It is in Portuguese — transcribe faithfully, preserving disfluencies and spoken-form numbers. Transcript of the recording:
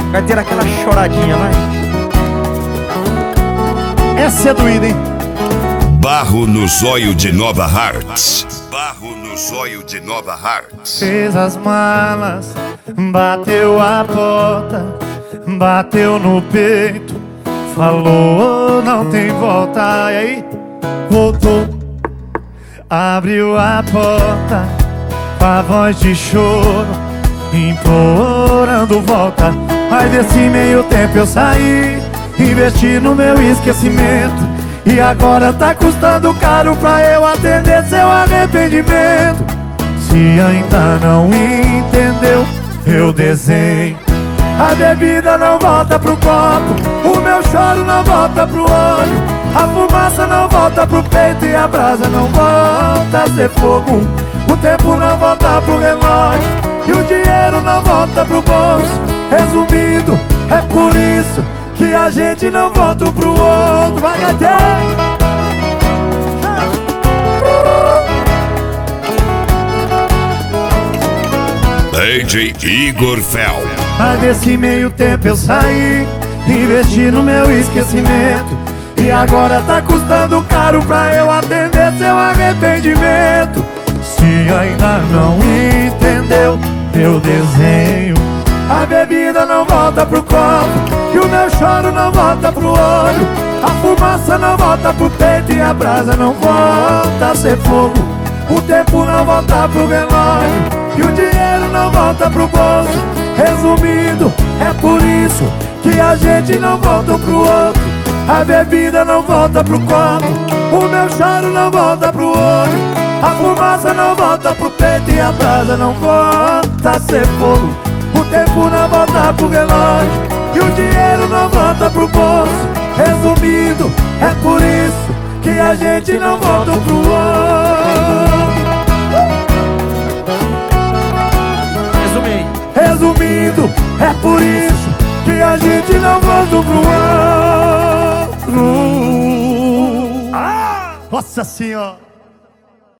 Vai ter aquela choradinha, vai. Essa é doída, hein? Barro no zóio de Nova Hartz. Barro no zóio de Nova Hartz. Fez as malas, bateu a porta, bateu no peito, falou não tem volta. E aí, voltou, abriu a porta com a voz de choro, implorando volta. Mas desse meio tempo eu saí, investi no meu esquecimento, e agora tá custando caro pra eu atender seu arrependimento. Se ainda não entendeu, eu desenho. A bebida não volta pro copo, o meu choro não volta pro olho, a fumaça não volta pro peito e a brasa não volta a ser fogo. O tempo não volta pro relógio e o dinheiro não volta pro bolso. Resumindo, é por isso que a gente não volta um pro outro. Vai até D J Igor Fel. Mas nesse meio tempo eu saí, investi no meu esquecimento, e agora tá custando caro pra eu atender seu arrependimento. Se ainda não entendeu, eu desenho. A bebida não volta pro copo e o meu choro não volta pro olho, a fumaça não volta pro peito e a brasa não volta a ser fogo. O tempo não volta pro relógio e o dinheiro não volta pro bolso. Resumindo, é por isso que a gente não volta um pro outro. A bebida não volta pro copo, o meu choro não volta pro olho, a fumaça não volta pro peito e a brasa não volta a ser fogo. O tempo não volta pro relógio e o dinheiro não volta pro bolso. Resumindo, é por isso que a gente não volta um pro outro. Resumei. Resumindo, é por isso que a gente não volta um pro outro. Ah! Nossa Senhora!